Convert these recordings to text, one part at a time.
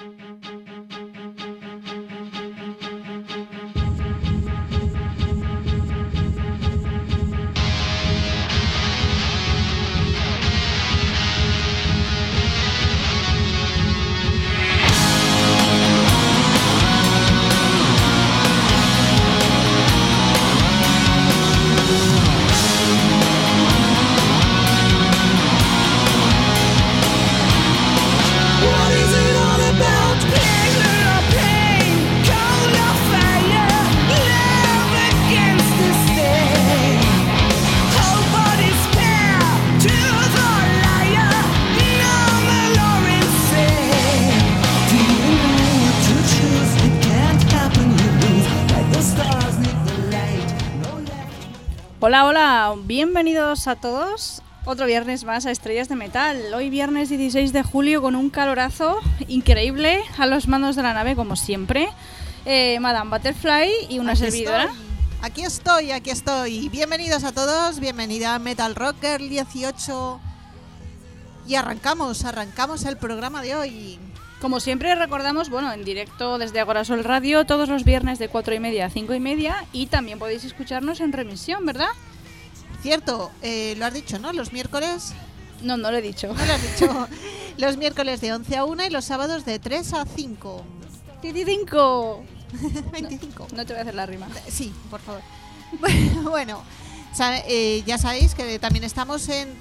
Hola, hola, bienvenidos a todos, otro viernes más a Estrellas de Metal. Hoy viernes 16 de julio con un calorazo increíble a los mandos de la nave como siempre. Madame Butterfly y una servidora. Aquí estoy. Bienvenidos a todos, bienvenida a Metal Rocker 18. Y arrancamos el programa de hoy. Como siempre recordamos, en directo desde Agorasol Radio todos los viernes de 4:30 a 5:30 y también podéis escucharnos en remisión, ¿verdad? Cierto, lo has dicho, ¿no? Los miércoles... No lo he dicho. No lo has dicho. Los miércoles de 11 a 1 y los sábados de 3 a 5. 25. 25. No te voy a hacer la rima. Sí, por favor. Bueno, ya sabéis que también estamos en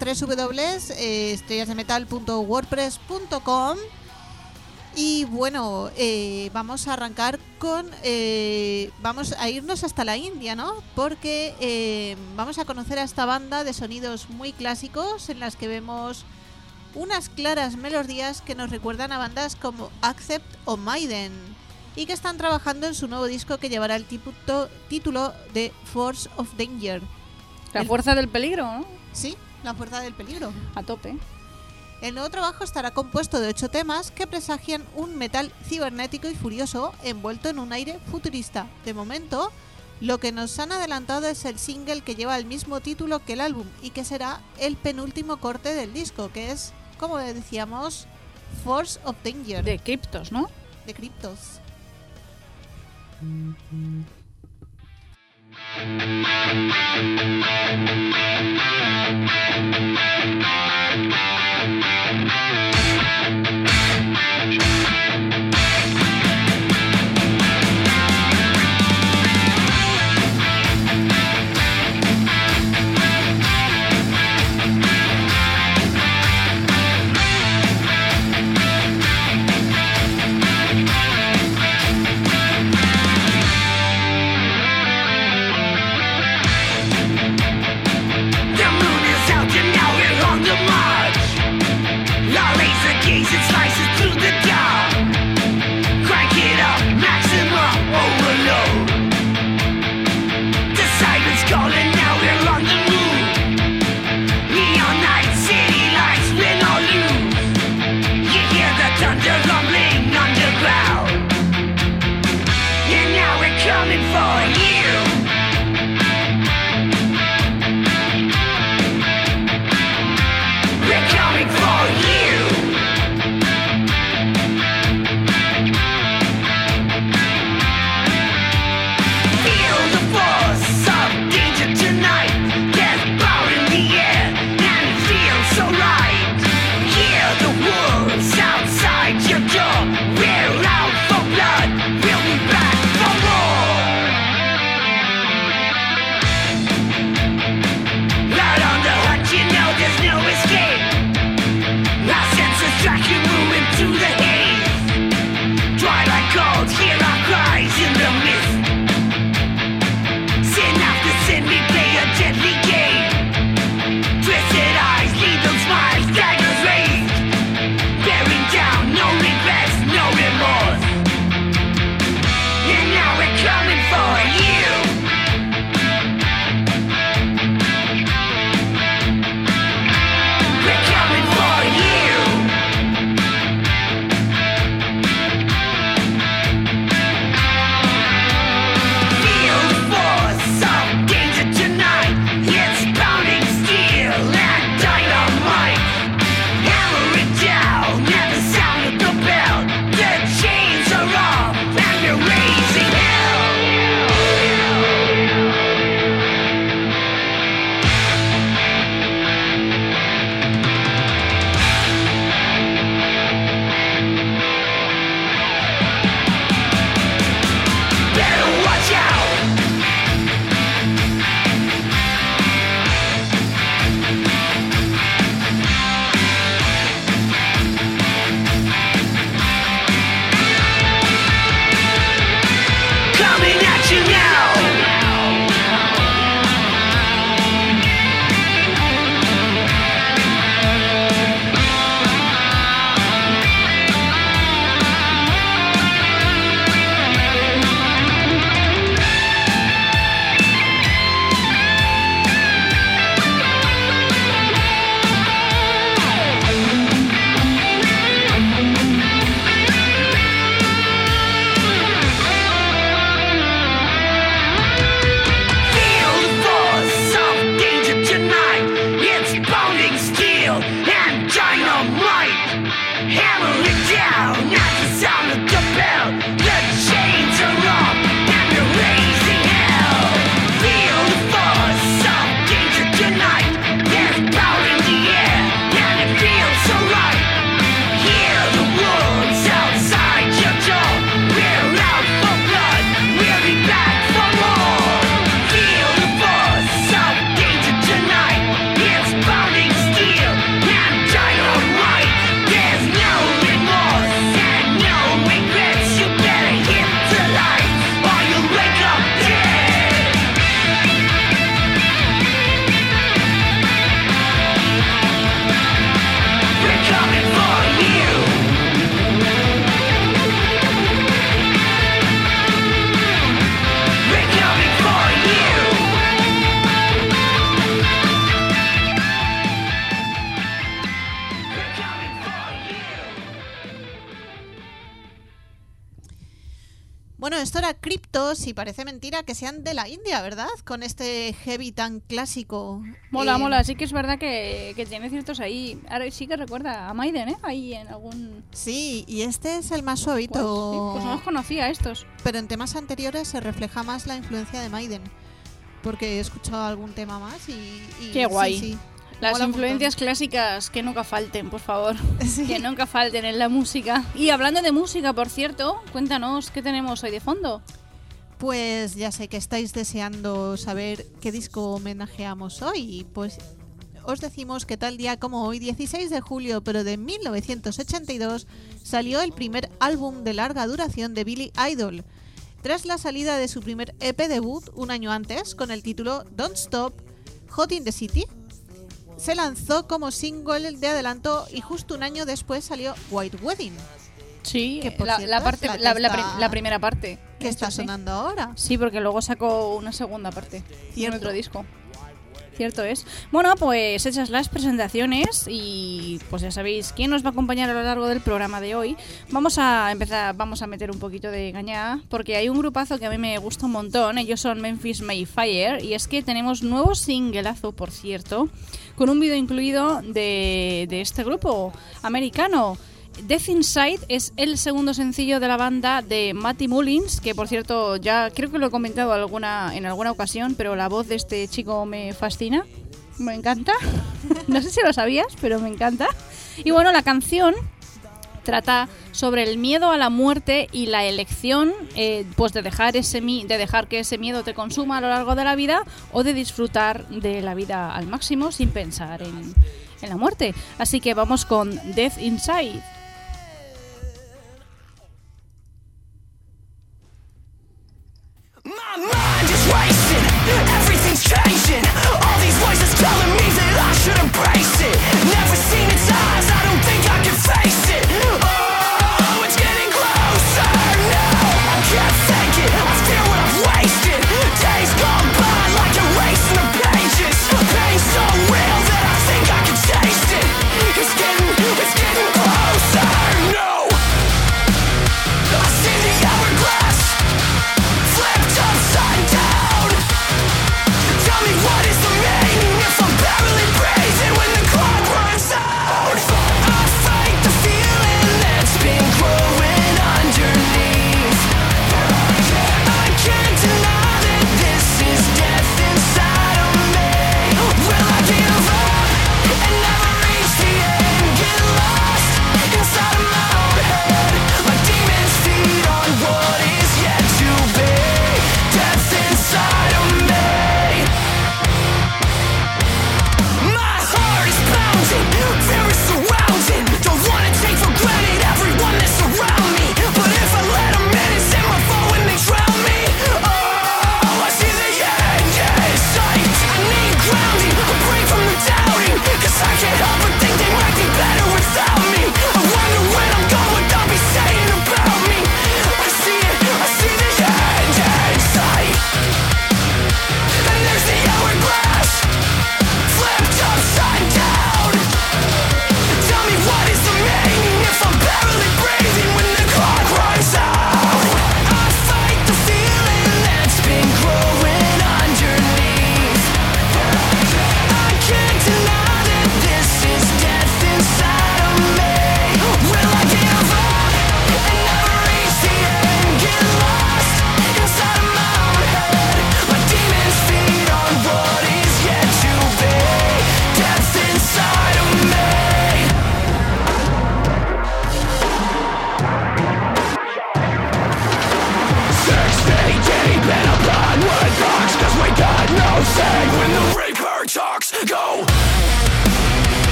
www.estrellasdemetal.wordpress.com. Y bueno, vamos a arrancar con... vamos a irnos hasta la India, ¿no? Porque vamos a conocer a esta banda de sonidos muy clásicos en las que vemos unas claras melodías que nos recuerdan a bandas como Accept o Maiden y que están trabajando en su nuevo disco que llevará el título de Force of Danger. La fuerza del peligro, ¿no? Sí, la fuerza del peligro. A tope. El nuevo trabajo estará compuesto de 8 temas que presagian un metal cibernético y furioso envuelto en un aire futurista. De momento, lo que nos han adelantado es el single que lleva el mismo título que el álbum y que será el penúltimo corte del disco, que es, como decíamos, Force of Danger. De Cryptos, ¿no? De Cryptos. criptos y parece mentira que sean de la India, ¿verdad? Con este heavy tan clásico. Mola, sí que es verdad que tiene ciertos ahí. Ahora sí que recuerda a Maiden, ¿eh? Ahí en algún... Sí, y este es el más suavito. Pues no los conocía estos. Pero en temas anteriores se refleja más la influencia de Maiden, porque he escuchado algún tema más y qué guay. Sí. Las Mola influencias clásicas que nunca falten, por favor. Sí. Que nunca falten en la música. Y hablando de música, por cierto, cuéntanos qué tenemos hoy de fondo. Pues ya sé que estáis deseando saber qué disco homenajeamos hoy. Pues os decimos que tal día como hoy, 16 de julio, pero de 1982, salió el primer álbum de larga duración de Billy Idol, tras la salida de su primer EP debut un año antes, con el título Don't Stop, Hot in the City. Se lanzó como single de adelanto y justo un año después salió White Wedding. Sí, que por la cierto, primera parte. Que está sonando ahora. Sí, porque luego sacó una segunda parte. Cierto. En otro disco. Cierto es. Bueno, pues hechas las presentaciones y pues ya sabéis quién nos va a acompañar a lo largo del programa de hoy. Vamos a meter un poquito de caña porque hay un grupazo que a mí me gusta un montón. Ellos son Memphis Mayfire y es que tenemos nuevo singleazo, por cierto, con un vídeo incluido de este grupo americano. Death Inside es el segundo sencillo de la banda de Matty Mullins, que por cierto ya creo que lo he comentado en alguna ocasión, pero la voz de este chico me fascina, me encanta. No sé si lo sabías, pero me encanta. Y bueno, la canción trata sobre el miedo a la muerte y la elección pues de dejar que ese miedo te consuma a lo largo de la vida o de disfrutar de la vida al máximo sin pensar en la muerte. Así que vamos con Death Inside. My mind is racing, everything's changing. All these voices telling me that I should embrace it. Never seen its eyes, I don't think I can face it. Oh, it's getting closer now. I can't fake it, I feel what I've wasted. Days gone by like erasing the pages. Pain so real that I think I can taste it. It's getting closer.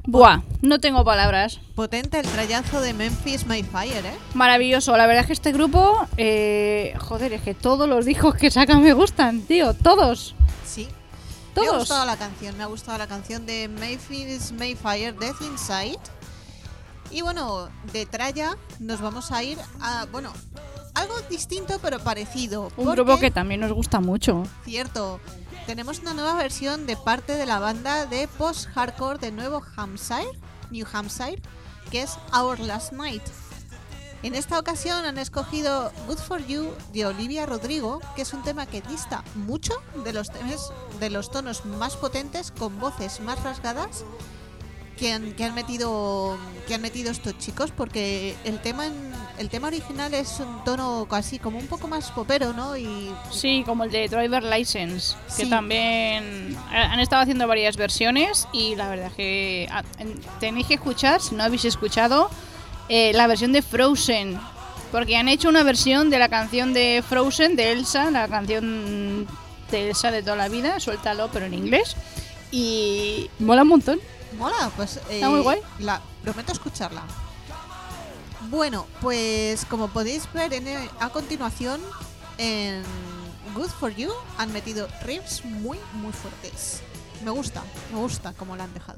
Buah, no tengo palabras. Potente el trayazo de Memphis Mayfire, ¿eh? Maravilloso, la verdad es que este grupo, joder, es que todos los discos que sacan me gustan, tío, todos. Sí. Todos. Me ha gustado la canción de Memphis Mayfire, Death Inside. Y bueno, de tralla nos vamos a ir a, bueno, algo distinto pero parecido. Un grupo que también nos gusta mucho. Cierto. Tenemos una nueva versión de parte de la banda de post-hardcore de New Hampshire, que es Our Last Night. En esta ocasión han escogido Good For You de Olivia Rodrigo, que es un tema que dista mucho de los tonos más potentes, con voces más rasgadas que han metido estos chicos, porque el tema original es un tono casi como un poco más popero, ¿no? Y sí, como el de Driver License, que sí. También han estado haciendo varias versiones y la verdad es que tenéis que escuchar, si no habéis escuchado, la versión de Frozen, porque han hecho una versión de la canción de Frozen, de Elsa, la canción de Elsa de toda la vida, suéltalo pero en inglés, y mola un montón. Mola, pues está muy guay. Prometo escucharla. Bueno, pues como podéis ver a continuación, en Good For You han metido riffs muy muy fuertes. Me gusta cómo la han dejado.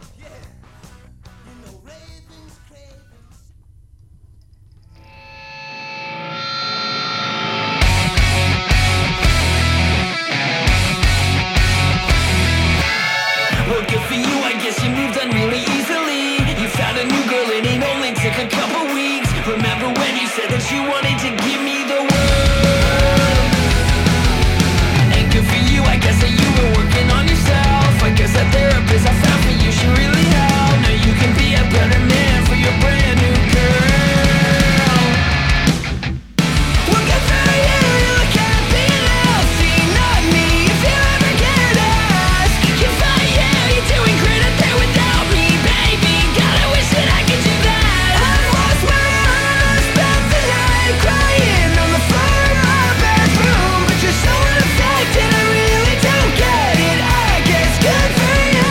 Well, good for you, I guess you moved on really easily. You found a new girl and it only took a couple weeks. Remember when you said that you wanted to give me the world? And good for you, I guess that you were working on yourself. I guess that therapist I found for you should really help. Now you can be a better man for your brand new girl. Well, good for you, you look happy and healthy, not me. If you ever get asked, you find you're doing great up there without me, baby. God, I wish that I could do that. I lost my mind, I spent the night crying on the floor of my bedroom. But you're so unaffected, I really don't get it. I guess good for you.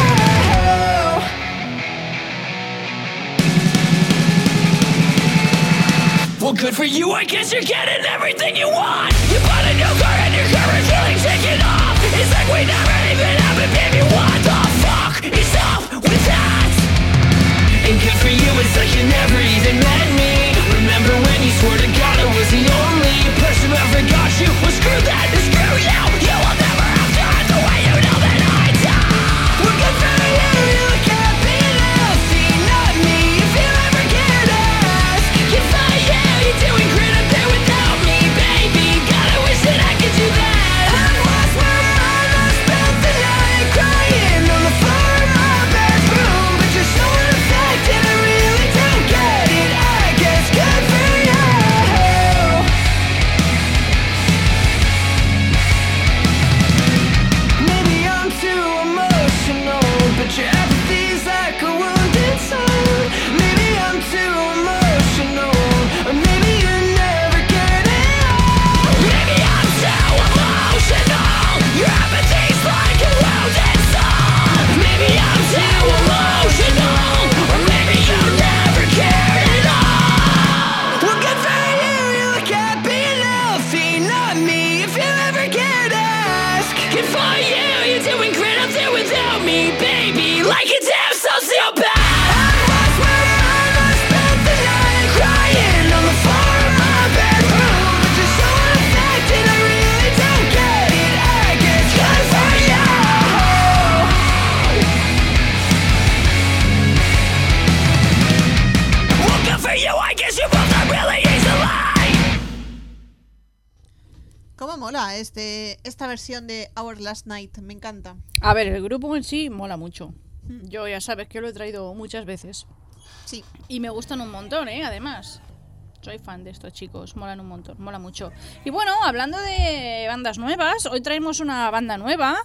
Well, good for you, I guess you're getting everything you want. You bought a new car and your car is really taking off. It's like we never even happened, baby. What the fuck is up with that? And good for you, it's like you never even met me. Remember when you swore to God I was the only person who ever got you? Well, screw that and screw you. You will never have done the way you know that I do. Well, good for you, you look happy and healthy, not me. If you ever get asked, you find you're doing great up there without me, baby. God, I wish that I could do that. I lost my mind, I spent the night crying on the floor of my bedroom. But you're so unaffected, I really don't get it. I guess good for you. Maybe I'm too emotional, but your apathy's like a wounded soul. Maybe I'm too emotional, or maybe you never get it all. Maybe I'm too emotional, your apathy's like a wounded soul. Maybe I'm too emotional, or maybe you never cared at all. Well, good for you, you look happy and healthy, not me. If you ever get asked, good for you, you're doing great up there without me, baby. Like a damn sociopath. I lost my mind, I spent the night crying on the floor of my bedroom. But you're so unaffected, I really don't get it. I guess good for you. Well, good for you, I guess you both are really easily. ¿Cómo mola esta versión de Our Last Night? Me encanta. A ver, el grupo en sí mola mucho. Yo ya sabes que lo he traído muchas veces. Sí. Y me gustan un montón, además. Soy fan de estos chicos, molan un montón, mola mucho. Y bueno, hablando de bandas nuevas, hoy traemos una banda nueva,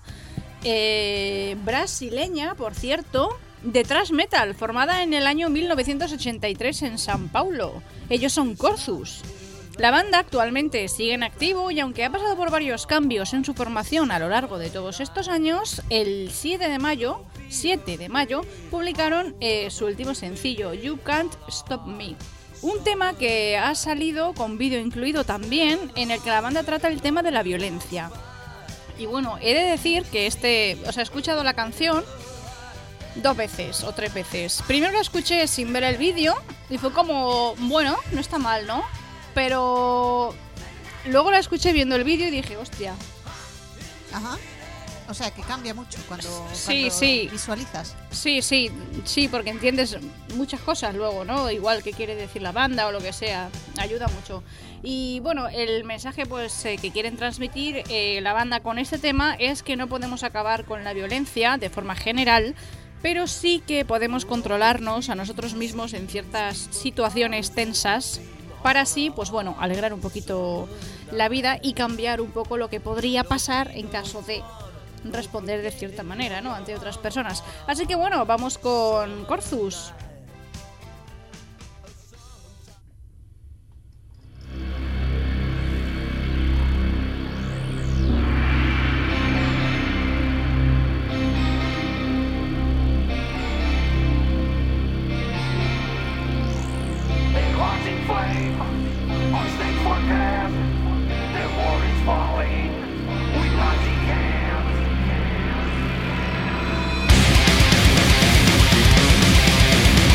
brasileña, por cierto, de thrash metal, formada en el año 1983 en São Paulo. Ellos son Corsus. La banda actualmente sigue en activo y aunque ha pasado por varios cambios en su formación a lo largo de todos estos años, el 7 de mayo publicaron su último sencillo, You Can't Stop Me. Un tema que ha salido con vídeo incluido también, en el que la banda trata el tema de la violencia. Y bueno, he de decir que he escuchado la canción 2 veces o 3 veces. Primero la escuché sin ver el vídeo y fue como, bueno, no está mal, ¿no? Pero luego la escuché viendo el vídeo y dije, hostia. Ajá. O sea, que cambia mucho cuando visualizas. Sí, porque entiendes muchas cosas luego, ¿no? Igual qué quiere decir la banda o lo que sea. Ayuda mucho. Y bueno, el mensaje pues que quieren transmitir la banda con este tema es que no podemos acabar con la violencia de forma general, pero sí que podemos controlarnos a nosotros mismos en ciertas situaciones tensas para así, pues bueno, alegrar un poquito la vida y cambiar un poco lo que podría pasar en caso de responder de cierta manera, ¿no?, ante otras personas. Así que bueno, vamos con Corzus. Falling, we rising hands.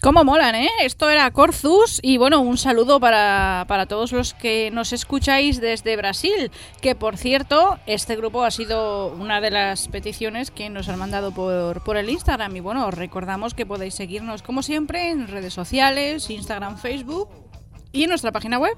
Cómo molan, ¿eh? Esto era Corzus y bueno, un saludo para todos los que nos escucháis desde Brasil, que por cierto, este grupo ha sido una de las peticiones que nos han mandado por el Instagram y bueno, os recordamos que podéis seguirnos como siempre en redes sociales, Instagram, Facebook y en nuestra página web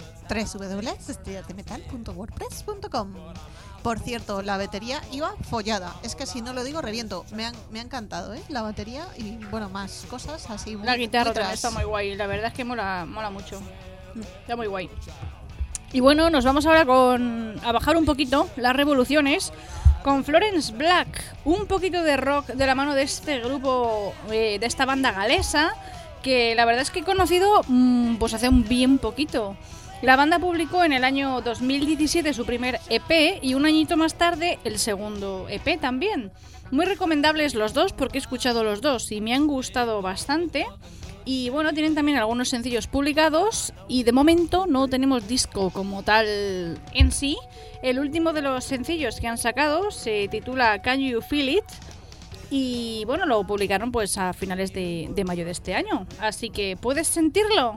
www.estrellasdemetal.wordpress.com. Por cierto, la batería iba follada. Es que si no lo digo, reviento. Me ha encantado, ¿eh? La batería y, bueno, más cosas así. La guitarra muy también tras. está muy guay. La verdad es que mola mucho. Está muy guay. Y bueno, nos vamos ahora a bajar un poquito las revoluciones con Florence Black. Un poquito de rock de la mano de este grupo, de esta banda galesa, que la verdad es que he conocido pues hace un bien poquito. La banda publicó en el año 2017 su primer EP y un añito más tarde el segundo EP también. Muy recomendables los dos porque he escuchado los dos y me han gustado bastante. Y bueno, tienen también algunos sencillos publicados y de momento no tenemos disco como tal en sí. El último de los sencillos que han sacado se titula Can You Feel It? Y bueno, lo publicaron pues a finales de mayo de este año. Así que ¿puedes sentirlo?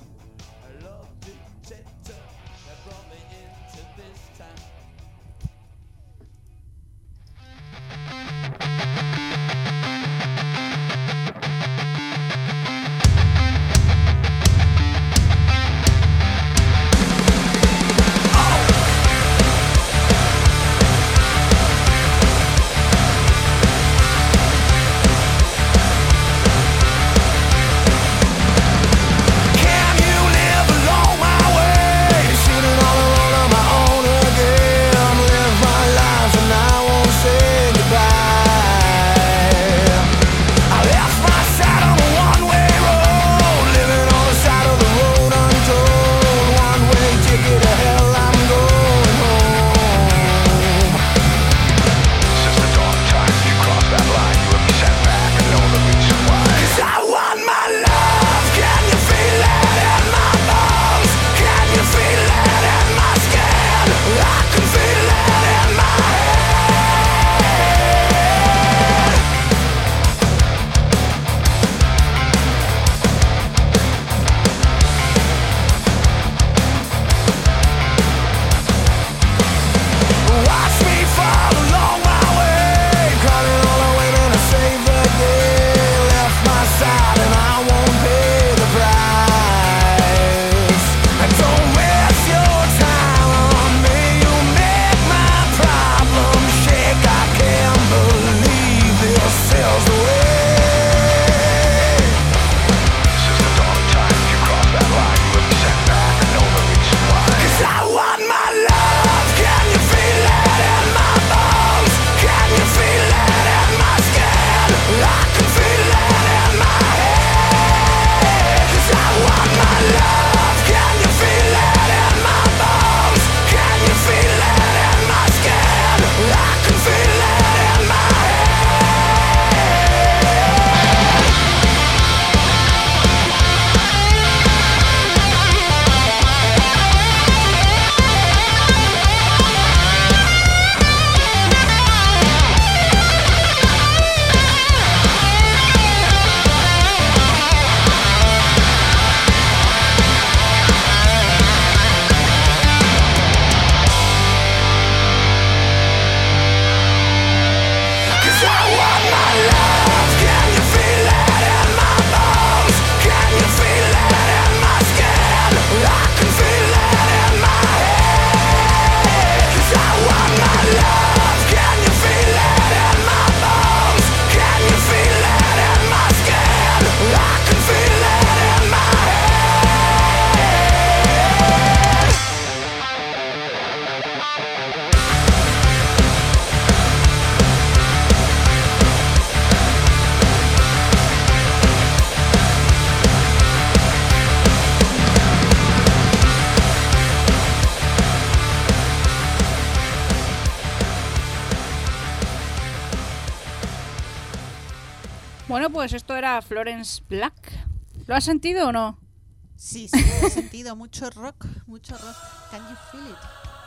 Bueno, pues esto era Florence Black. ¿Lo has sentido o no? Sí, sí, lo he sentido. Mucho rock, mucho rock. Can you feel it?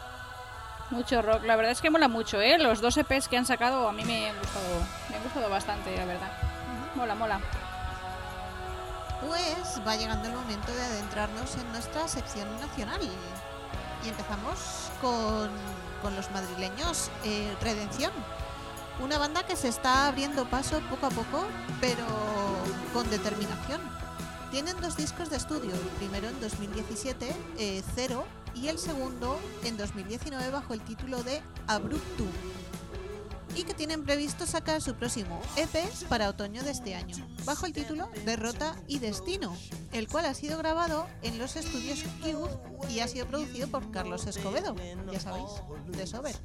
Mucho rock. La verdad es que mola mucho, ¿eh? Los dos EPs que han sacado a mí me han gustado bastante, la verdad. Mola, mola. Pues va llegando el momento de adentrarnos en nuestra sección nacional. Y empezamos con los madrileños Redención. Una banda que se está abriendo paso poco a poco, pero con determinación. Tienen 2 discos de estudio, el primero en 2017, Cero, y el segundo en 2019 bajo el título de Abruptum. Y que tienen previsto sacar su próximo EP para otoño de este año, bajo el título Derrota y Destino, el cual ha sido grabado en los estudios Cube y ha sido producido por Carlos Escobedo, ya sabéis, de Sober.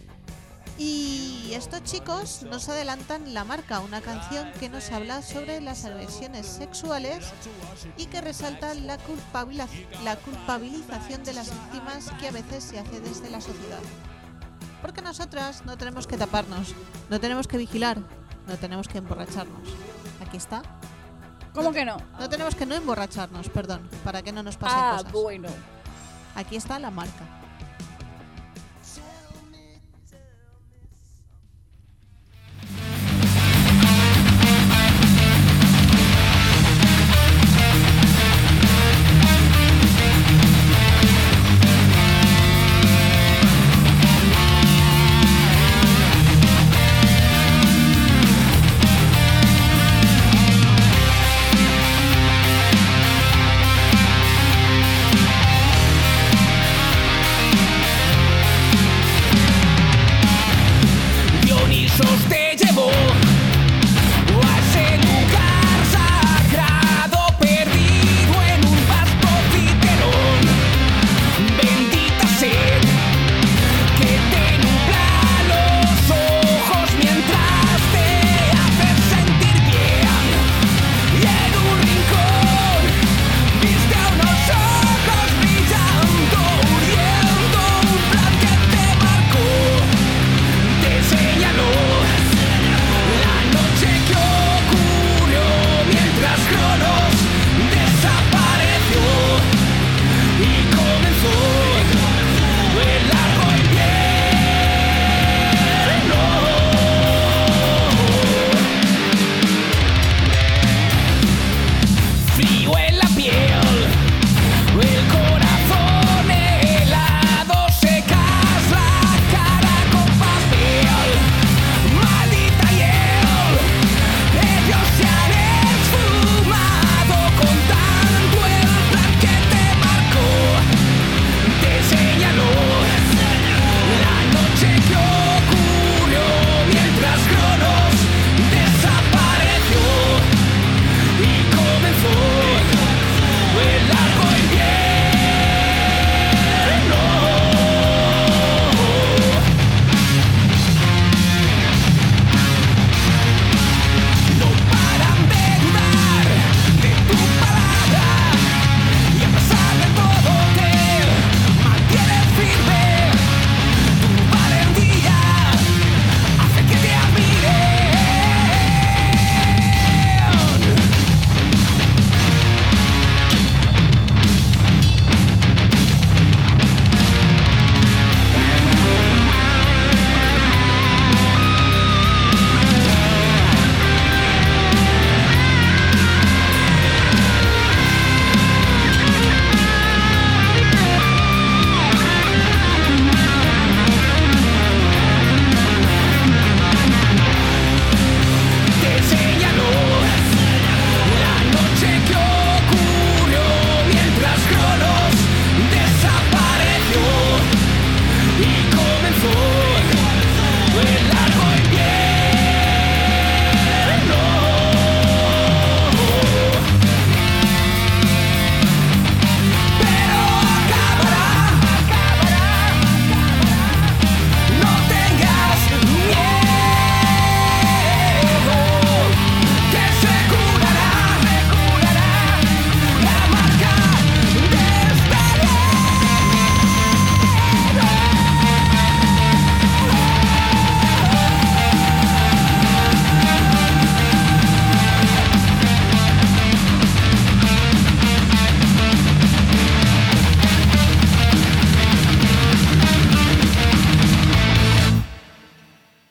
Y estos chicos nos adelantan La Marca, una canción que nos habla sobre las agresiones sexuales y que resalta la culpabilización de las víctimas que a veces se hace desde la sociedad. Porque nosotras no tenemos que taparnos, no tenemos que vigilar, no tenemos que emborracharnos. Aquí está. ¿Cómo que no? No tenemos que no emborracharnos, perdón, para que no nos pasen cosas. Bueno. Aquí está La Marca.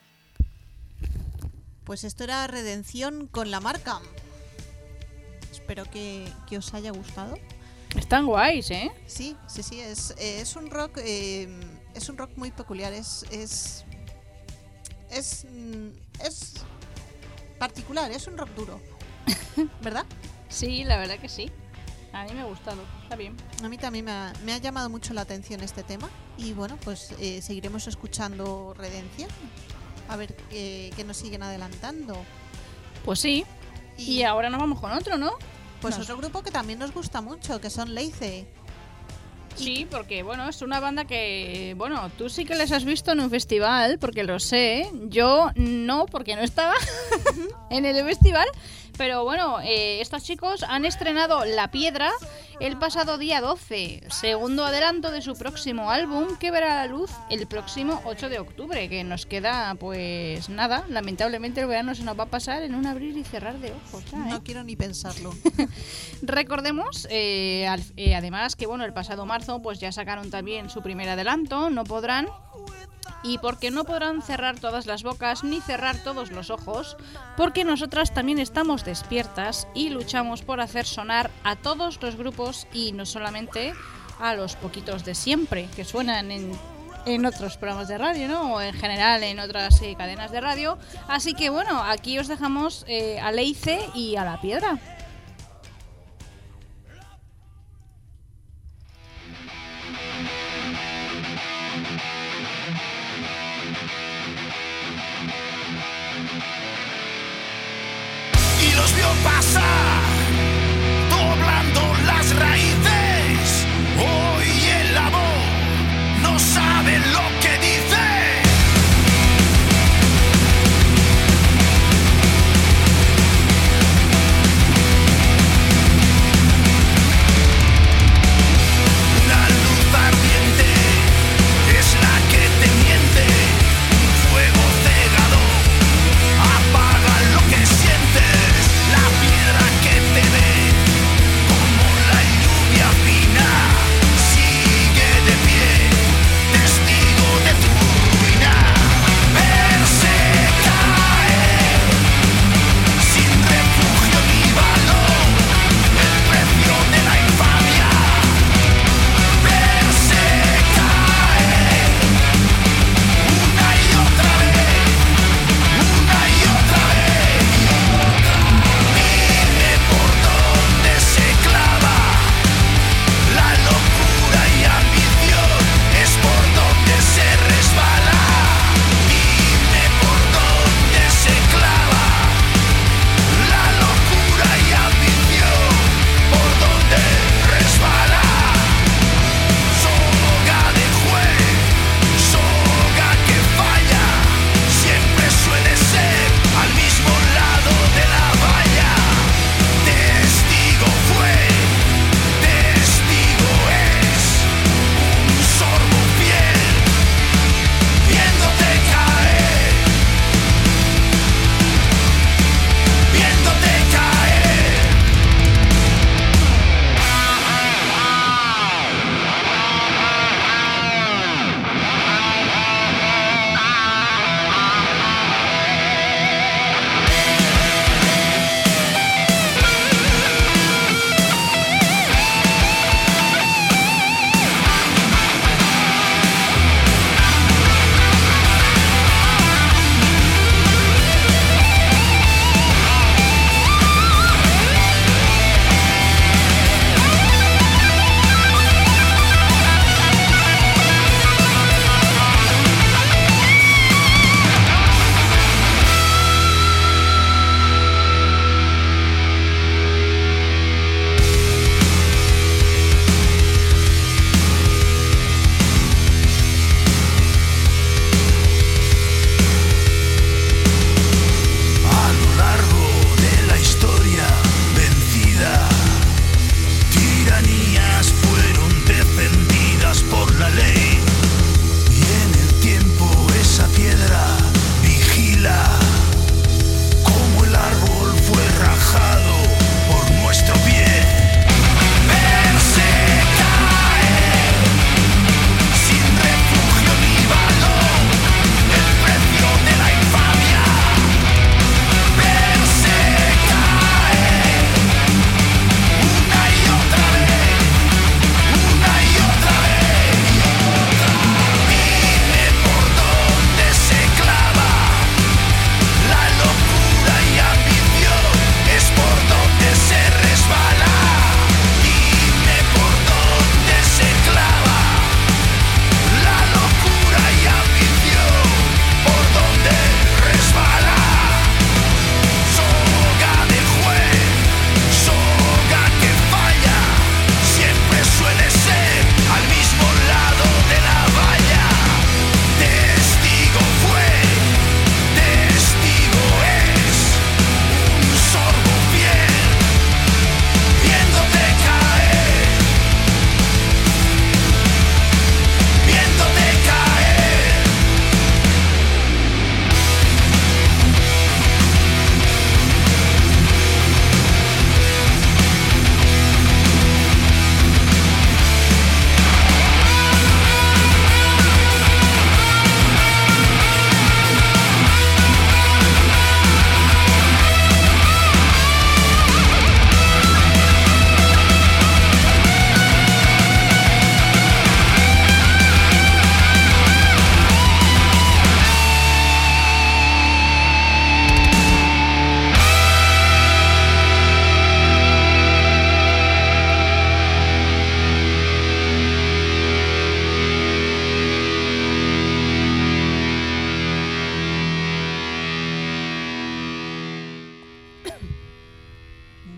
Pues esto era Redención con La Marca. espero que os haya gustado. Están guays, ¿eh? Sí, es un rock muy peculiar, es particular, es un rock duro, ¿verdad? Sí, la verdad que sí. A mí me ha gustado, está bien. A mí también me ha llamado mucho la atención este tema y bueno, pues seguiremos escuchando Redención, a ver qué nos siguen adelantando. Pues sí, y ahora nos vamos con otro, ¿no? Pues otro grupo que también nos gusta mucho, que son Leice. Sí, porque bueno, es una banda que, bueno, tú sí que les has visto en un festival, porque lo sé. Yo no, porque no estaba en el festival. Pero bueno, estos chicos han estrenado La Piedra el pasado día 12, segundo adelanto de su próximo álbum, que verá la luz el próximo 8 de octubre, que nos queda, pues nada, lamentablemente el verano se nos va a pasar en un abrir y cerrar de ojos. ¿eh? No quiero ni pensarlo. Recordemos, además, que bueno, el pasado marzo pues ya sacaron también su primer adelanto, No Podrán. Y porque no podrán cerrar todas las bocas ni cerrar todos los ojos, porque nosotras también estamos despiertas y luchamos por hacer sonar a todos los grupos y no solamente a los poquitos de siempre que suenan en otros programas de radio, ¿no? O en general en otras cadenas de radio. Así que bueno, aquí os dejamos a Leice y a La Piedra. Los vio pasar, doblando las raíces. Hoy el amor no sabe lo que dice.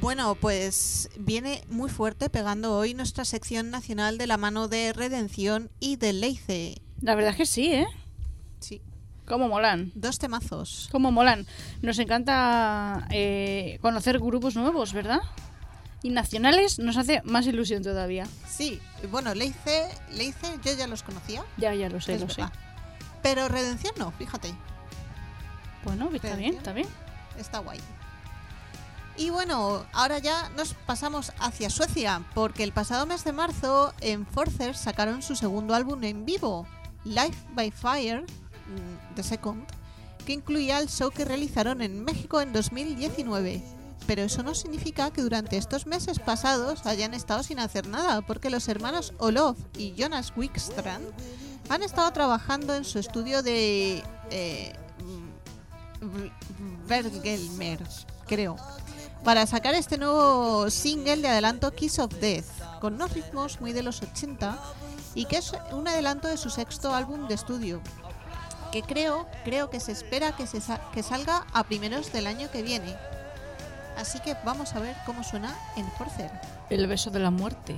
Bueno, pues viene muy fuerte pegando hoy nuestra sección nacional de la mano de Redención y de Leice. La verdad es que sí, ¿eh? Sí. Cómo molan. 2 temazos. Cómo molan. Nos encanta conocer grupos nuevos, ¿verdad? Y nacionales nos hace más ilusión todavía. Sí, bueno, Leice yo ya los conocía. Ya lo sé, es lo sé. verdad. Pero Redención no, fíjate. Bueno, está bien, está bien. Está guay. Y bueno, ahora ya nos pasamos hacia Suecia, porque el pasado mes de marzo Enforcer sacaron su segundo álbum en vivo, Live by Fire, The Second, que incluía el show que realizaron en México en 2019. Pero eso no significa que durante estos meses pasados hayan estado sin hacer nada, porque los hermanos Olof y Jonas Wikstrand han estado trabajando en su estudio de Bergelmer, creo, para sacar este nuevo single de adelanto Kiss of Death, con unos ritmos muy de los 80 y que es un adelanto de su sexto álbum de estudio, que creo que se espera que salga a primeros del año que viene. Así que vamos a ver cómo suena Enforcer. El beso de la muerte.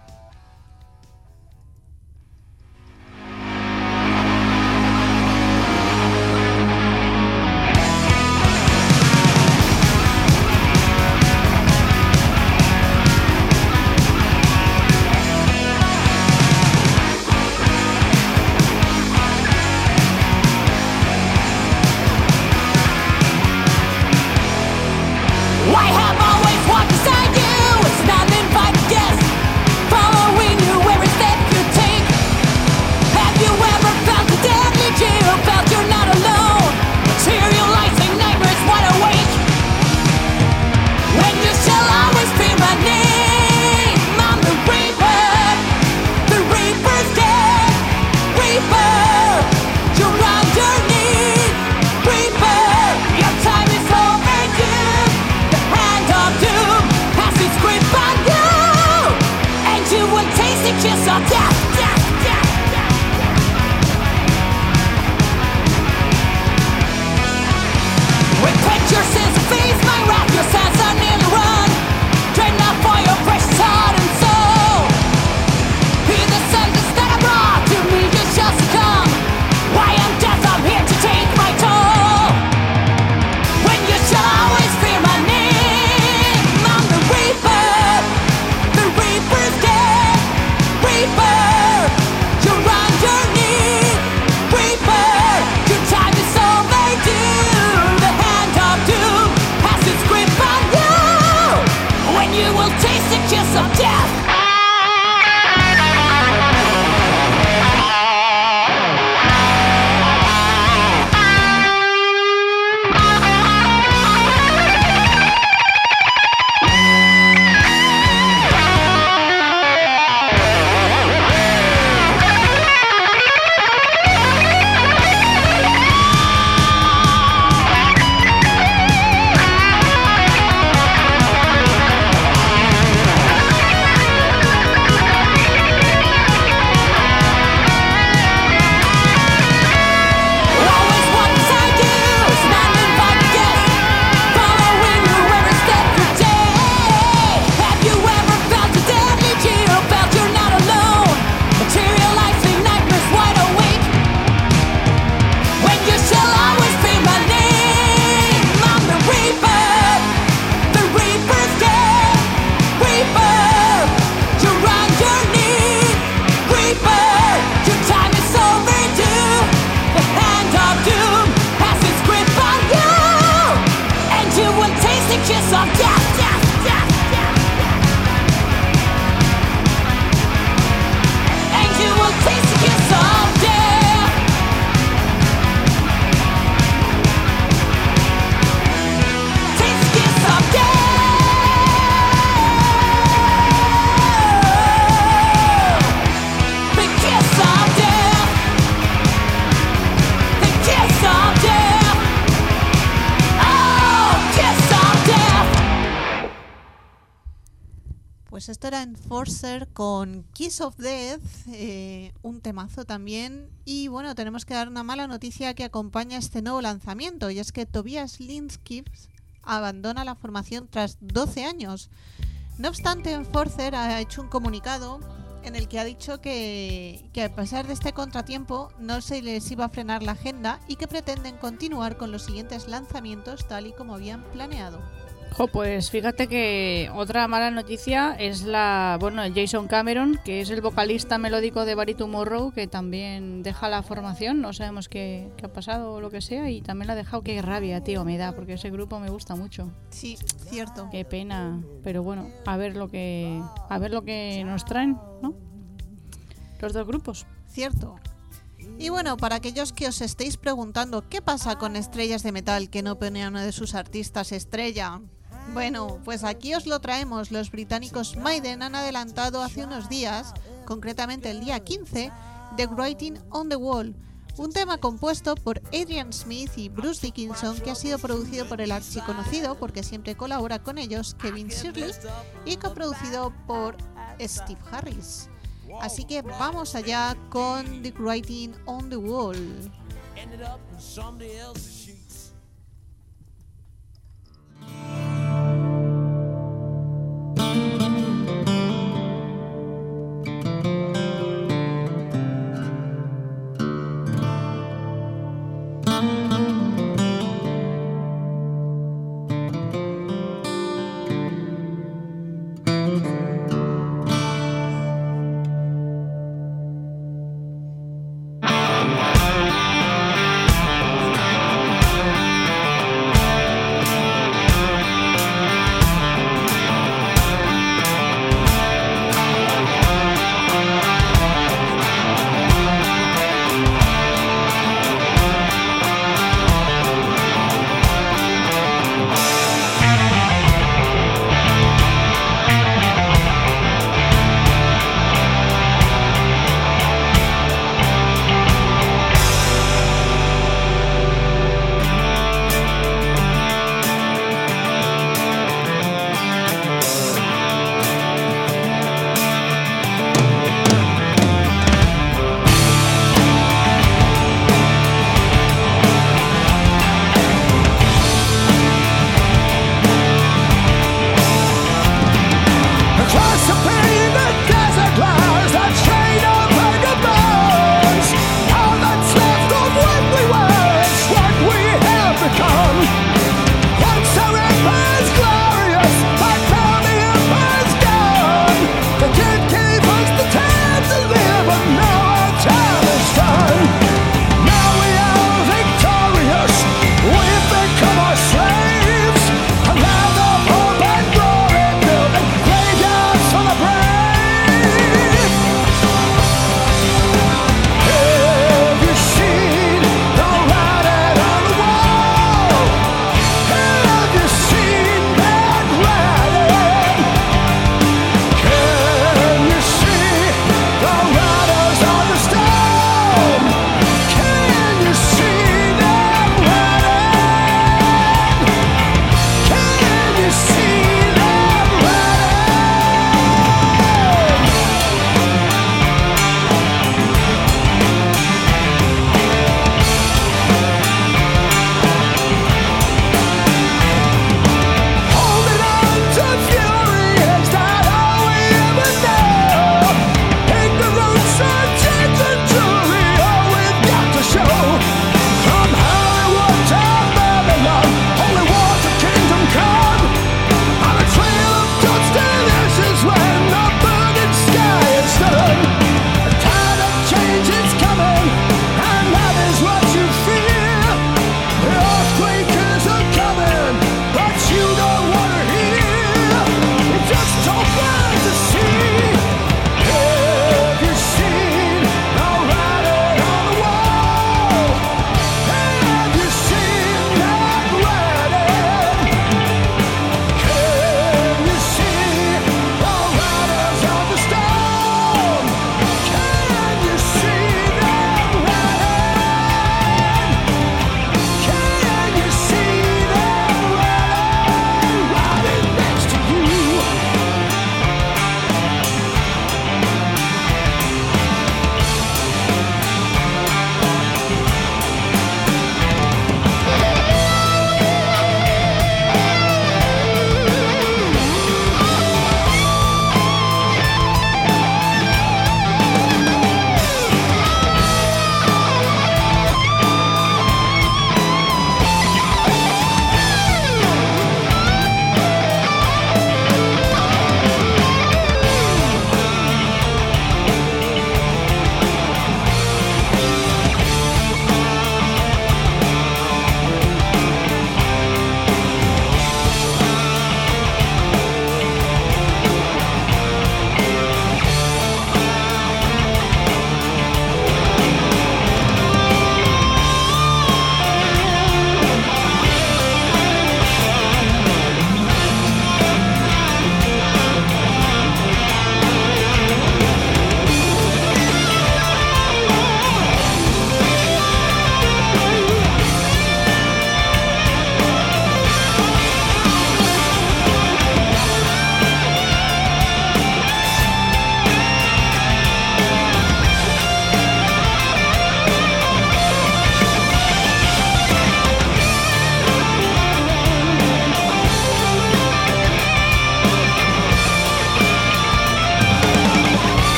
I have always walked beside you. It's not an invited guest, following you every step you take. Have you ever felt a deadly chill? Felt you're not alone, materializing nightmares wide awake. When you shall always be my name, I'm the Reaper, the Reaper's dead. Reaper, you're on your knees. Reaper, your time is overdue. The hand of doom has its grip on you, and you will taste the kiss of death, death, death, death. Repent your sins and face my wrath. Your sins are nearly run. Dread not for your precious heart and soul. Hear the sentence that I brought to me, you shall succumb. Why am death? I'm here to take my toll. When you shall always fear my name, I'm the Reaper, the Reaper's dead. Reaper, you're on your knees. Reaper, your time is overdue. The hand of doom has its grip on you, when you will taste the kiss of death. Always walk beside you, it's not an invited guest, following you every step you take. Have you ever felt a deadly chill? Felt you're not alone, materializing nightmares wide awake. When you shall always be my name, I'm the Reaper, the Reaper's dead. Reaper, you're on your knees. Reaper, your time is overdue. The hand of doom has its grip on you, and you will taste the kiss of death, death, death, death, death. And you will taste the kiss of death. Taste the kiss of death. The kiss of death. The kiss of death. Oh, kiss of death. Pues esto era Enforcer con Kiss of Death, un temazo también. Y bueno, tenemos que dar una mala noticia que acompaña este nuevo lanzamiento, y es que Tobias Lindskis abandona la formación tras 12 años. No obstante, Enforcer ha hecho un comunicado en el que ha dicho que a pesar de este contratiempo no se les iba a frenar la agenda y que pretenden continuar con los siguientes lanzamientos tal y como habían planeado. Pues fíjate que otra mala noticia es Jason Cameron, que es el vocalista melódico de Barry Tomorrow, que también deja la formación, no sabemos qué ha pasado o lo que sea, y también la ha dejado. Qué rabia, tío, me da, porque ese grupo me gusta mucho. Sí, cierto. Qué pena, pero bueno, a ver lo que nos traen, ¿no? Los dos grupos. Cierto. Y bueno, para aquellos que os estéis preguntando qué pasa con Estrellas de Metal que no pone a uno de sus artistas estrella, bueno, pues aquí os lo traemos. Los británicos Maiden han adelantado hace unos días, concretamente el día 15, The Writing on the Wall, un tema compuesto por Adrian Smith y Bruce Dickinson, que ha sido producido por el archiconocido, porque siempre colabora con ellos, Kevin Shirley, y coproducido por Steve Harris. Así que vamos allá con The Writing on the Wall.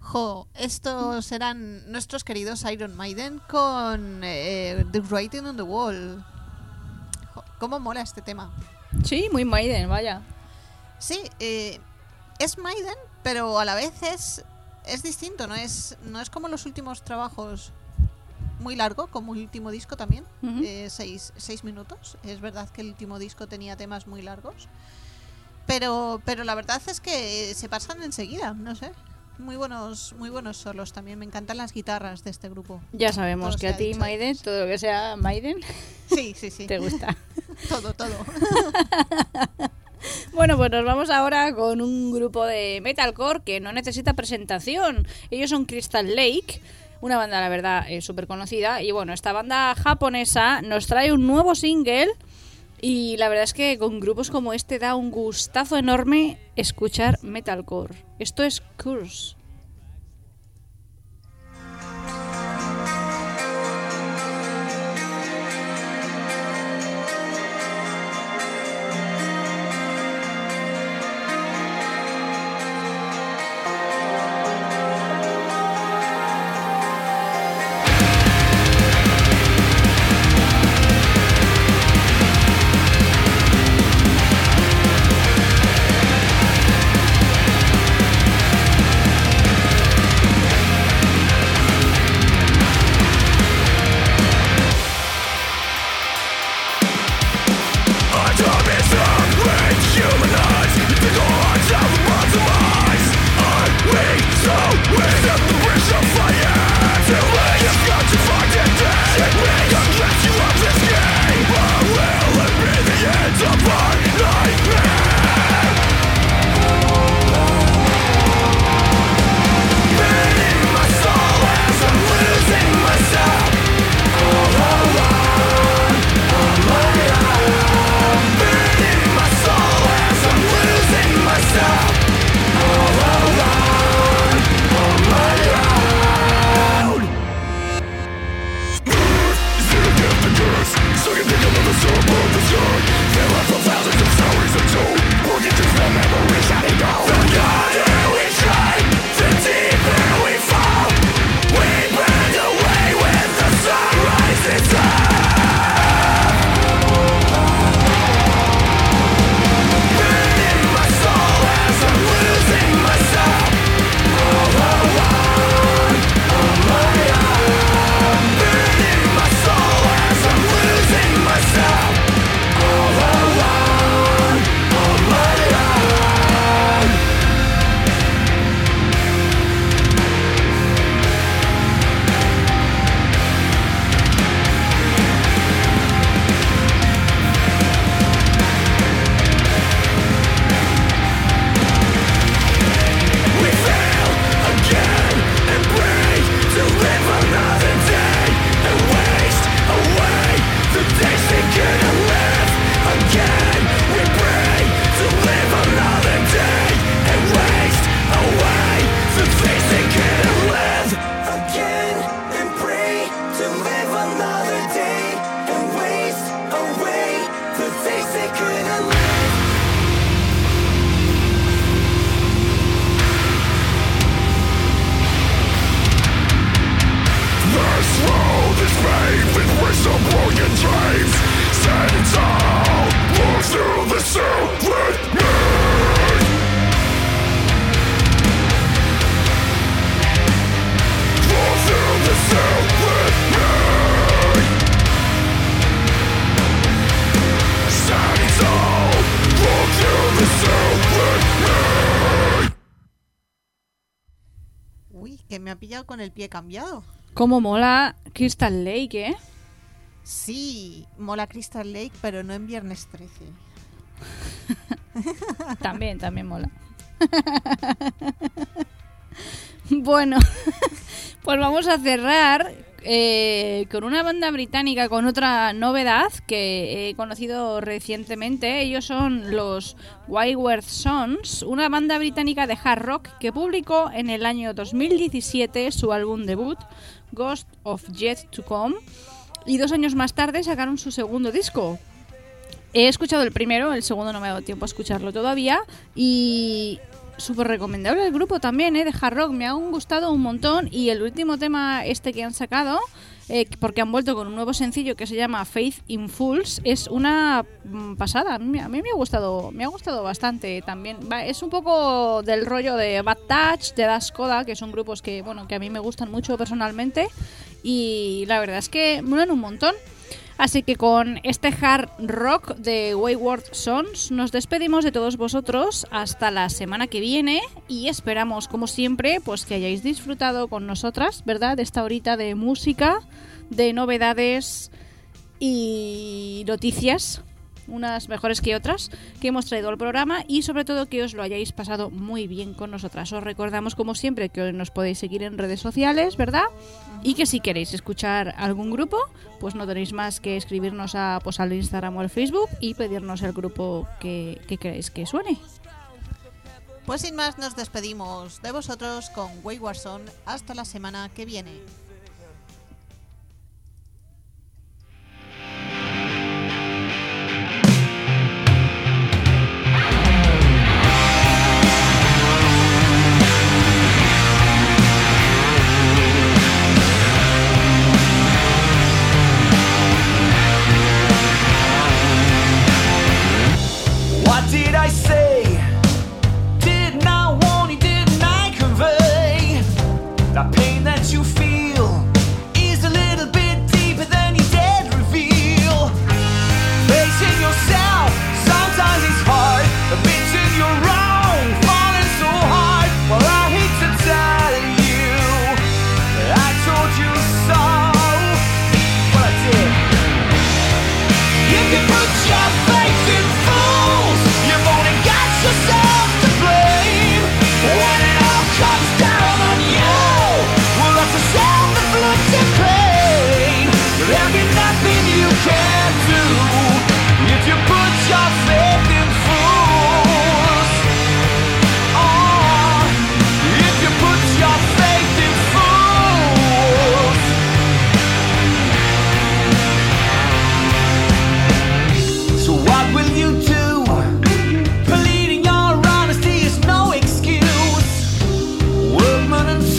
Estos eran nuestros queridos Iron Maiden con The Writing on the Wall. ¿Cómo mola este tema? Sí, muy Maiden, vaya. Sí, es Maiden, pero a la vez es distinto, no es como los últimos trabajos, muy largo, como el último disco también, 6 minutos. Es verdad que el último disco tenía temas muy largos, pero la verdad es que se pasan enseguida, no sé. Muy buenos solos también. Me encantan las guitarras de este grupo. Ya sabemos Todo que se a ha ti dicho. Maiden, todo lo que sea Maiden, Sí. te gusta. Todo. Bueno, pues nos vamos ahora con un grupo de metalcore que no necesita presentación. Ellos son Crystal Lake, una banda, la verdad, súper conocida. Y bueno, esta banda japonesa nos trae un nuevo single. Y la verdad es que con grupos como este da un gustazo enorme escuchar metalcore. Esto es Curse. Que me ha pillado con el pie cambiado. Cómo mola Crystal Lake, ¿eh? Sí, mola Crystal Lake, pero no en Viernes 13. También mola. Bueno, pues vamos a cerrar con una banda británica, con otra novedad que he conocido recientemente. Ellos son los Wayward Sons, una banda británica de hard rock que publicó en el año 2017 su álbum debut, Ghost of Yet to Come, y 2 años más tarde sacaron su segundo disco. He escuchado el primero, el segundo no me ha dado tiempo a escucharlo todavía, y súper recomendable el grupo también, de hard rock. Me han gustado un montón. Y el último tema que han sacado, porque han vuelto con un nuevo sencillo que se llama Faith in Fools, es una pasada. A mí me ha gustado bastante también. Es un poco del rollo de Bad Touch, de Das Koda, que son grupos que a mí me gustan mucho personalmente. Y la verdad es que molan un montón. Así que con este hard rock de Wayward Sons nos despedimos de todos vosotros hasta la semana que viene y esperamos, como siempre, pues que hayáis disfrutado con nosotras, ¿verdad? De esta horita de música, de novedades y noticias, unas mejores que otras, que hemos traído al programa y sobre todo que os lo hayáis pasado muy bien con nosotras. Os recordamos, como siempre, que nos podéis seguir en redes sociales, ¿verdad? Y que si queréis escuchar algún grupo, pues no tenéis más que escribirnos al Instagram o al Facebook y pedirnos el grupo que queréis que suene. Pues sin más nos despedimos de vosotros con Wayward Son hasta la semana que viene. What did I say? Didn't I warn you? Didn't I convey? The pain that you feel is a little bit deeper than you dare reveal. Facing yourself, sometimes it's hard. Admitting you're wrong, falling so hard. Well, I hate to tell you that I told you so, but I did. You can put your faith in fools. You've only got yourself to blame. When it all comes down on you, well, that's a self-inflicted pain. There'll be nothing you can do if you put your faith in fools. Oh, if you put your faith in fools. So what will you do? Pleading your honesty is no excuse. Workman and